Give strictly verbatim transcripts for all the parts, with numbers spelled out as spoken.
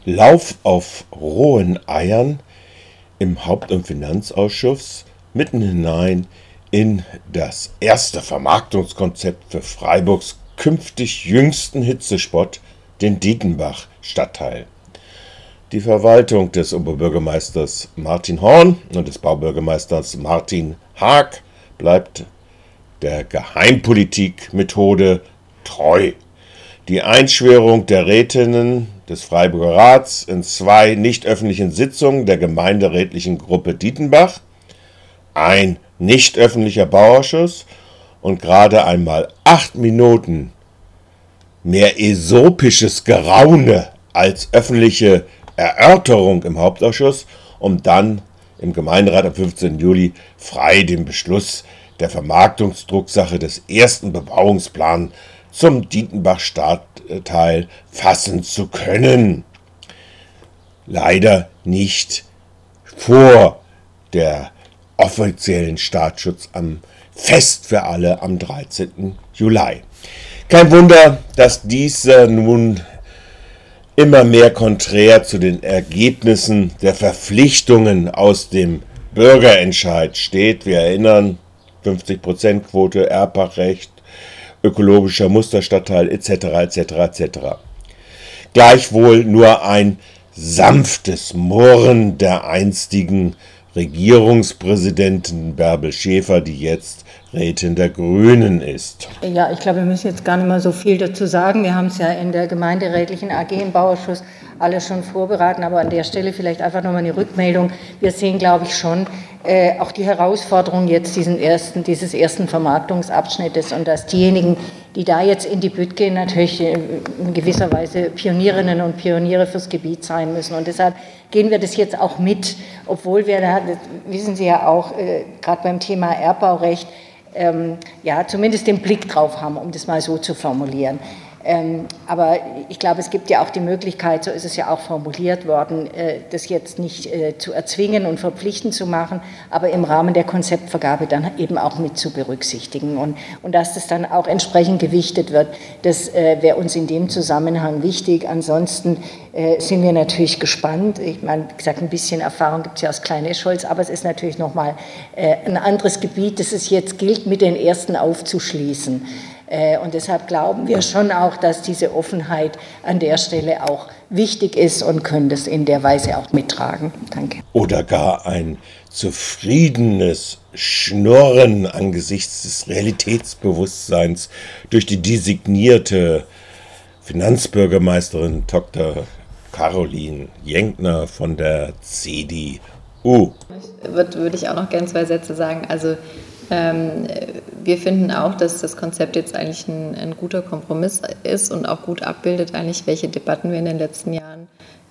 Lauf auf rohen Eiern im Haupt- und Finanzausschuss mitten hinein in das erste Vermarktungskonzept für Freiburgs künftig jüngsten Hitzespot, den Dietenbach-Stadtteil. Die Verwaltung des Oberbürgermeisters Martin Horn und des Baubürgermeisters Martin Haag bleibt der Geheimpolitik-Methode treu. Die Einschwörung der Rätinnen des Freiburger Rats in zwei nicht öffentlichen Sitzungen der gemeinderätlichen Gruppe Dietenbach, ein nicht öffentlicher Bauausschuss und gerade einmal acht Minuten mehr esopisches Geraune als öffentliche Erörterung im Hauptausschuss, um dann im Gemeinderat am fünfzehnten Juli frei den Beschluss der Vermarktungsdrucksache des ersten Bebauungsplans zum Dietenbach-Stadtteil fassen zu können. Leider nicht vor der offiziellen Staatsschutz am Fest für alle am dreizehnten Juli. Kein Wunder, dass dieser nun immer mehr konträr zu den Ergebnissen der Verpflichtungen aus dem Bürgerentscheid steht. Wir erinnern, fünfzig Prozent Quote, Erbpachtrecht, ökologischer Musterstadtteil et cetera et cetera et cetera. Gleichwohl nur ein sanftes Murren der einstigen Regierungspräsidentin Bärbel Schäfer, die jetzt Rätin der Grünen ist. Ja, ich glaube, wir müssen jetzt gar nicht mehr so viel dazu sagen. Wir haben es ja in der gemeinderätlichen A G im Bauausschuss alle schon vorberaten, aber an der Stelle vielleicht einfach nochmal eine Rückmeldung. Wir sehen, glaube ich, schon äh, auch die Herausforderung jetzt diesen ersten, dieses ersten Vermarktungsabschnittes und dass diejenigen, die da jetzt in die Bütt gehen, natürlich in gewisser Weise Pionierinnen und Pioniere fürs Gebiet sein müssen. Und deshalb gehen wir das jetzt auch mit, obwohl wir da, das wissen Sie ja auch, äh, gerade beim Thema Erbbaurecht, ähm, ja, zumindest den Blick drauf haben, um das mal so zu formulieren. Ähm, aber ich glaube, es gibt ja auch die Möglichkeit, so ist es ja auch formuliert worden, äh, das jetzt nicht äh, zu erzwingen und verpflichtend zu machen, aber im Rahmen der Konzeptvergabe dann eben auch mit zu berücksichtigen. Und, und dass das dann auch entsprechend gewichtet wird, das äh, wäre uns in dem Zusammenhang wichtig. Ansonsten äh, sind wir natürlich gespannt. Ich meine, wie gesagt, ein bisschen Erfahrung gibt es ja aus Klein-Eschholz, aber es ist natürlich nochmal äh, ein anderes Gebiet, das es jetzt gilt, mit den ersten aufzuschließen. Und deshalb glauben wir schon auch, dass diese Offenheit an der Stelle auch wichtig ist und können das in der Weise auch mittragen. Danke. Oder gar ein zufriedenes Schnurren angesichts des Realitätsbewusstseins durch die designierte Finanzbürgermeisterin Doktor Caroline Jenkner von der C D U. Würde, würde ich auch noch gerne zwei Sätze sagen. Also Ähm, wir finden auch, dass das Konzept jetzt eigentlich ein, ein guter Kompromiss ist und auch gut abbildet, eigentlich, welche Debatten wir in den letzten Jahren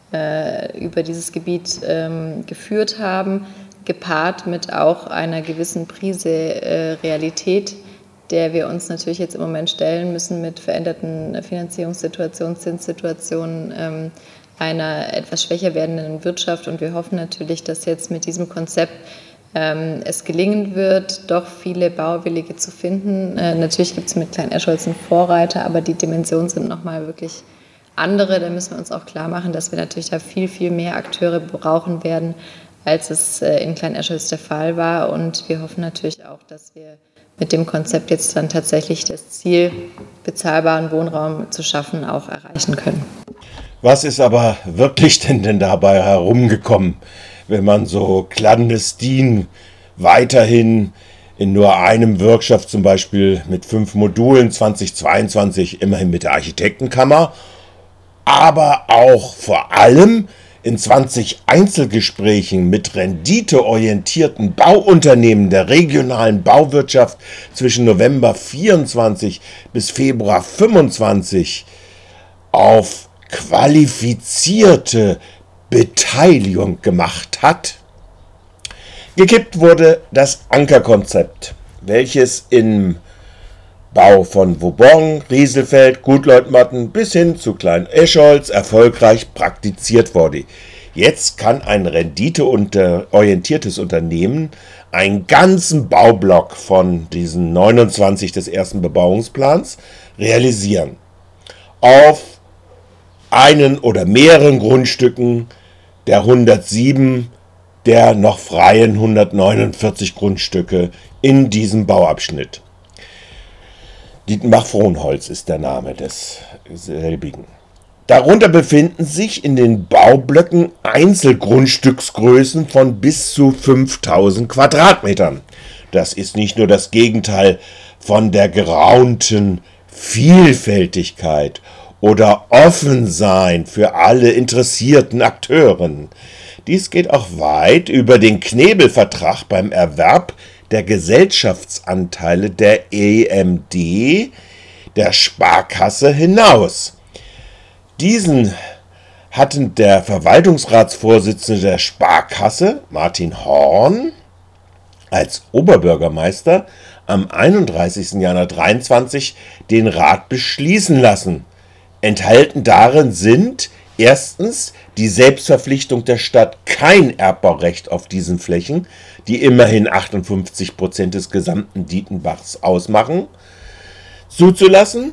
äh, über dieses Gebiet ähm, geführt haben, gepaart mit auch einer gewissen Prise äh, Realität, der wir uns natürlich jetzt im Moment stellen müssen mit veränderten Finanzierungssituationen, Zinssituationen, ähm, einer etwas schwächer werdenden Wirtschaft. Und wir hoffen natürlich, dass jetzt mit diesem Konzept Ähm, es gelingen wird, doch viele Bauwillige zu finden. Äh, natürlich gibt es mit Klein-Eschholz einen Vorreiter, aber die Dimensionen sind nochmal wirklich andere. Da müssen wir uns auch klar machen, dass wir natürlich da viel, viel mehr Akteure brauchen werden, als es äh, in Klein-Eschholz der Fall war. Und wir hoffen natürlich auch, dass wir mit dem Konzept jetzt dann tatsächlich das Ziel, bezahlbaren Wohnraum zu schaffen, auch erreichen können. Was ist aber wirklich denn, denn dabei herumgekommen, wenn man so clandestin weiterhin in nur einem Workshop, zum Beispiel mit fünf Modulen zweitausendzweiundzwanzig, immerhin mit der Architektenkammer, aber auch vor allem in zwanzig Einzelgesprächen mit renditeorientierten Bauunternehmen der regionalen Bauwirtschaft zwischen November vierundzwanzig bis Februar fünfundzwanzig auf qualifizierte Beteiligung gemacht hat. Gekippt wurde das Ankerkonzept, welches im Bau von Vauban, Rieselfeld, Gutleutmatten bis hin zu Klein-Eschholz erfolgreich praktiziert wurde. Jetzt kann ein renditeorientiertes Unternehmen einen ganzen Baublock von diesen neunundzwanzig des ersten Bebauungsplans realisieren. Auf einen oder mehreren Grundstücken der hundertsieben der noch freien hundertneunundvierzig Grundstücke in diesem Bauabschnitt. Dietenbach-Frohnholz ist der Name desselbigen. Darunter befinden sich in den Baublöcken Einzelgrundstücksgrößen von bis zu fünftausend Quadratmetern. Das ist nicht nur das Gegenteil von der geraunten Vielfältigkeit oder Offensein für alle interessierten Akteuren. Dies geht auch weit über den Knebelvertrag beim Erwerb der Gesellschaftsanteile der E M D, der Sparkasse, hinaus. Diesen hatten der Verwaltungsratsvorsitzende der Sparkasse, Martin Horn, als Oberbürgermeister am einunddreißigsten Januar dreiundzwanzig den Rat beschließen lassen. Enthalten darin sind erstens die Selbstverpflichtung der Stadt, kein Erbbaurecht auf diesen Flächen, die immerhin achtundfünfzig Prozent des gesamten Dietenbachs ausmachen, zuzulassen,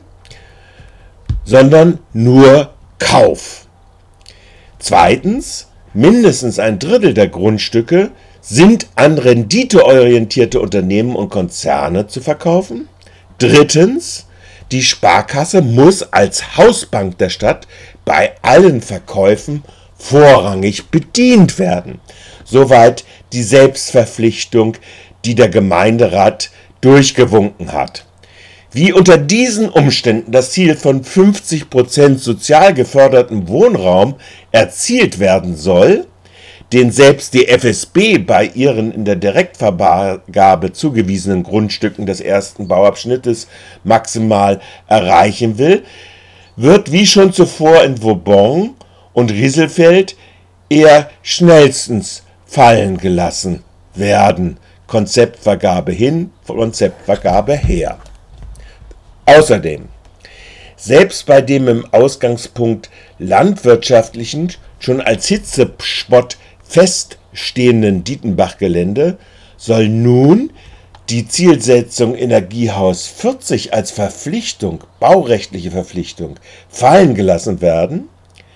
sondern nur Kauf. Zweitens, mindestens ein Drittel der Grundstücke sind an renditeorientierte Unternehmen und Konzerne zu verkaufen. Drittens, die Sparkasse muss als Hausbank der Stadt bei allen Verkäufen vorrangig bedient werden. Soweit die Selbstverpflichtung, die der Gemeinderat durchgewunken hat. Wie unter diesen Umständen das Ziel von fünfzig Prozent sozial gefördertem Wohnraum erzielt werden soll, den selbst die F S B bei ihren in der Direktvergabe zugewiesenen Grundstücken des ersten Bauabschnittes maximal erreichen will, wird wie schon zuvor in Vauban und Rieselfeld eher schnellstens fallen gelassen werden. Konzeptvergabe hin, Konzeptvergabe her. Außerdem, selbst bei dem im Ausgangspunkt landwirtschaftlichen, schon als Hitzespott feststehenden Dietenbach-Gelände soll nun die Zielsetzung Energiehaus vierzig als Verpflichtung, baurechtliche Verpflichtung, fallen gelassen werden.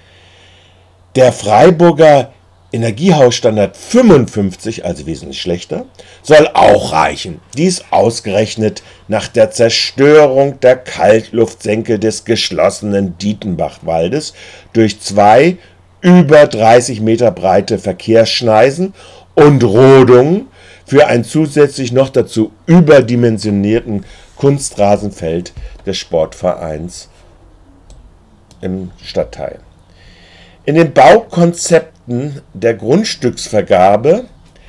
Der Freiburger Energiehausstandard fünfundfünfzig, also wesentlich schlechter, soll auch reichen. Dies ausgerechnet nach der Zerstörung der Kaltluftsenke des geschlossenen Dietenbachwaldes durch zwei über dreißig Meter breite Verkehrsschneisen und Rodungen für ein zusätzlich noch dazu überdimensionierten Kunstrasenfeld des Sportvereins im Stadtteil. In den Baukonzepten der Grundstücksvergabe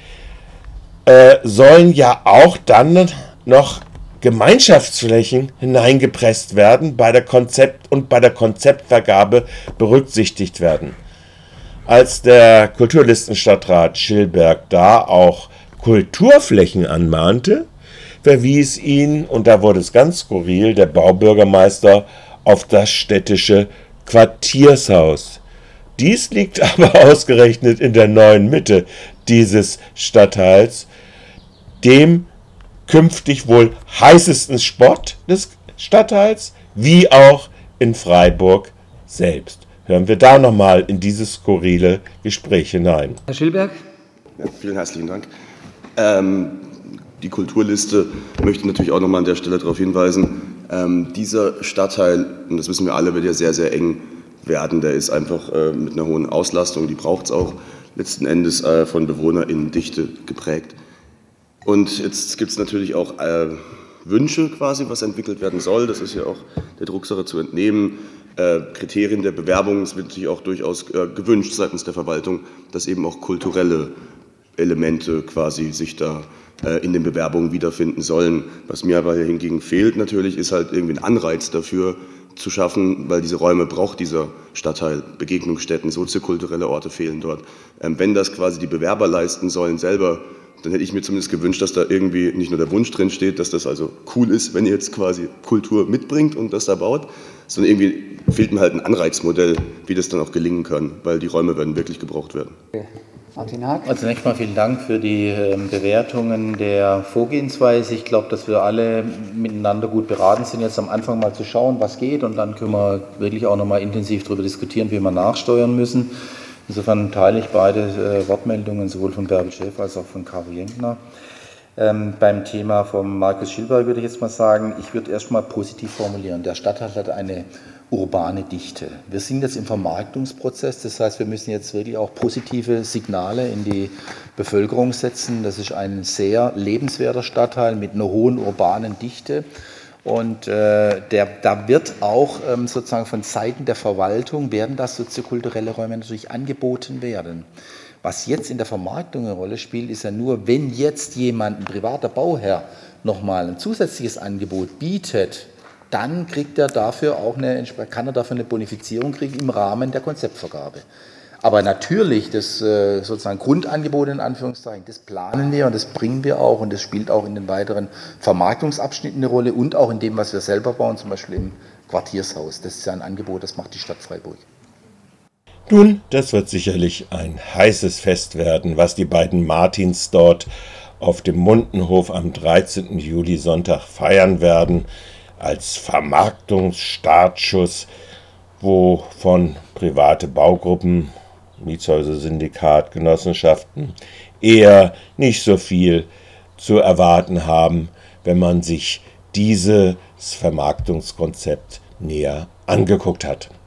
äh, sollen ja auch dann noch Gemeinschaftsflächen hineingepresst werden bei der Konzept- und bei der Konzeptvergabe berücksichtigt werden. Als der Kulturlistenstadtrat Schilberg da auch Kulturflächen anmahnte, verwies ihn, und da wurde es ganz skurril, der Baubürgermeister auf das städtische Quartiershaus. Dies liegt aber ausgerechnet in der neuen Mitte dieses Stadtteils, dem künftig wohl heißesten Spot des Stadtteils, wie auch in Freiburg selbst. Hören wir da nochmal in dieses skurrile Gespräch hinein. Herr Schilberg. Ja, vielen herzlichen Dank. Ähm, die Kulturliste möchte natürlich auch nochmal an der Stelle darauf hinweisen, ähm, dieser Stadtteil, und das wissen wir alle, wird ja sehr, sehr eng werden. Der ist einfach äh, mit einer hohen Auslastung, die braucht es auch, letzten Endes äh, von BewohnerInnen-Dichte geprägt. Und jetzt gibt es natürlich auch äh, Wünsche quasi, was entwickelt werden soll. Das ist ja auch der Drucksache zu entnehmen. Äh, Kriterien der Bewerbung, es wird natürlich auch durchaus äh, gewünscht seitens der Verwaltung, dass eben auch kulturelle Elemente quasi sich da äh, in den Bewerbungen wiederfinden sollen. Was mir aber hingegen fehlt natürlich, ist halt irgendwie ein Anreiz dafür zu schaffen, weil diese Räume braucht dieser Stadtteil, Begegnungsstätten, soziokulturelle Orte fehlen dort. Ähm, wenn das quasi die Bewerber leisten sollen selber, dann hätte ich mir zumindest gewünscht, dass da irgendwie nicht nur der Wunsch drin steht, dass das also cool ist, wenn ihr jetzt quasi Kultur mitbringt und das da baut, sondern irgendwie fehlt mir halt ein Anreizmodell, wie das dann auch gelingen kann, weil die Räume werden wirklich gebraucht werden. Okay. Martin Haag. Also zunächst mal vielen Dank für die äh, Bewertungen der Vorgehensweise. Ich glaube, dass wir alle miteinander gut beraten sind, jetzt am Anfang mal zu schauen, was geht, und dann können wir wirklich auch nochmal intensiv darüber diskutieren, wie wir nachsteuern müssen. Insofern teile ich beide äh, Wortmeldungen, sowohl von Bärbel Schäfer als auch von Karo Jentner. Ähm, beim Thema von Markus Schilberg würde ich jetzt mal sagen, ich würde erst mal positiv formulieren. Der Stadtteil hat eine urbane Dichte. Wir sind jetzt im Vermarktungsprozess, das heißt, wir müssen jetzt wirklich auch positive Signale in die Bevölkerung setzen. Das ist ein sehr lebenswerter Stadtteil mit einer hohen urbanen Dichte. Und äh, der, da wird auch ähm, sozusagen von Seiten der Verwaltung, werden da soziokulturelle Räume natürlich angeboten werden. Was jetzt in der Vermarktung eine Rolle spielt, ist ja nur, wenn jetzt jemand, ein privater Bauherr, nochmal ein zusätzliches Angebot bietet, dann kriegt er dafür auch eine, kann er dafür eine Bonifizierung kriegen im Rahmen der Konzeptvergabe. Aber natürlich, das sozusagen Grundangebot in Anführungszeichen, das planen wir und das bringen wir auch, und das spielt auch in den weiteren Vermarktungsabschnitten eine Rolle und auch in dem, was wir selber bauen, zum Beispiel im Quartiershaus. Das ist ja ein Angebot, das macht die Stadt Freiburg. Nun, das wird sicherlich ein heißes Fest werden, was die beiden Martins dort auf dem Mundenhof am dreizehnten Juli Sonntag feiern werden, als Vermarktungsstartschuss, wovon private Baugruppen, Mietshäuser, Syndikat, Genossenschaften eher nicht so viel zu erwarten haben, wenn man sich dieses Vermarktungskonzept näher angeguckt hat.